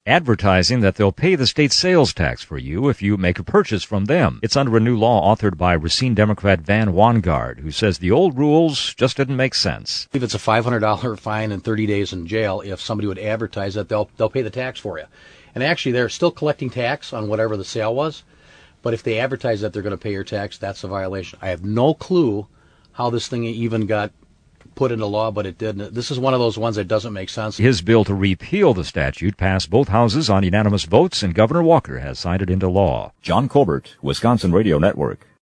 advertising that they'll pay the state sales tax for you if you make a purchase from them. It's under a new law authored by Racine Democrat Van Wangard, who says the old rules just didn't make sense. If it's a $500 fine and 30 days in jail, if somebody would advertise that they'll pay the tax for you. And actually, they're still collecting tax on whatever the sale was, but if they advertise that they're going to pay your tax, that's a violation. I have no clue how this thing even got put into law, but it did. This is one of those ones that doesn't make sense. His bill to repeal the statute passed both houses on unanimous votes, and Governor Walker has signed it into law. John Colbert, Wisconsin Radio Network.